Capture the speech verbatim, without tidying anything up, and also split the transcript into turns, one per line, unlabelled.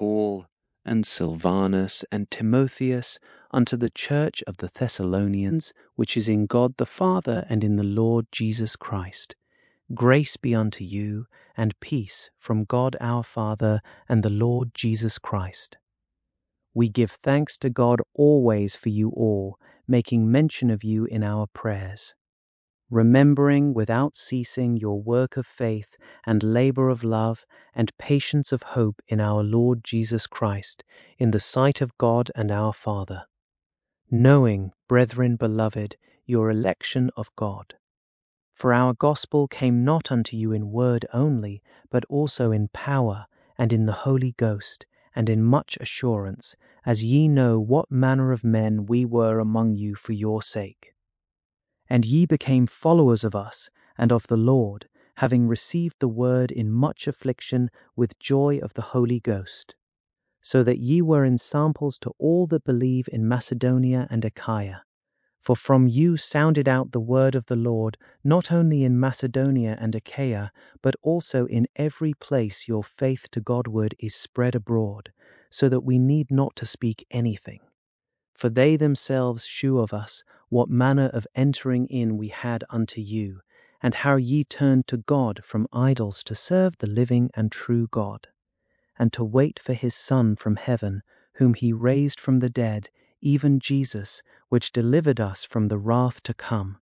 Paul, and Silvanus, and Timotheus, unto the church of the Thessalonians, which is in God the Father and in the Lord Jesus Christ. Grace be unto you, and peace from God our Father and the Lord Jesus Christ. We give thanks to God always for you all, making mention of you in our prayers, remembering without ceasing your work of faith and labor of love and patience of hope in our Lord Jesus Christ, in the sight of God and our Father, knowing, brethren beloved, your election of God. For our gospel came not unto you in word only, but also in power, and in the Holy Ghost, and in much assurance, as ye know what manner of men we were among you for your sake. And ye became followers of us, and of the Lord, having received the word in much affliction with joy of the Holy Ghost, so that ye were ensamples to all that believe in Macedonia and Achaia. For from you sounded out the word of the Lord, not only in Macedonia and Achaia, but also in every place your faith to Godward is spread abroad, so that we need not to speak anything. For they themselves shew of us what manner of entering in we had unto you, and how ye turned to God from idols to serve the living and true God, and to wait for his Son from heaven, whom he raised from the dead, even Jesus, which delivered us from the wrath to come.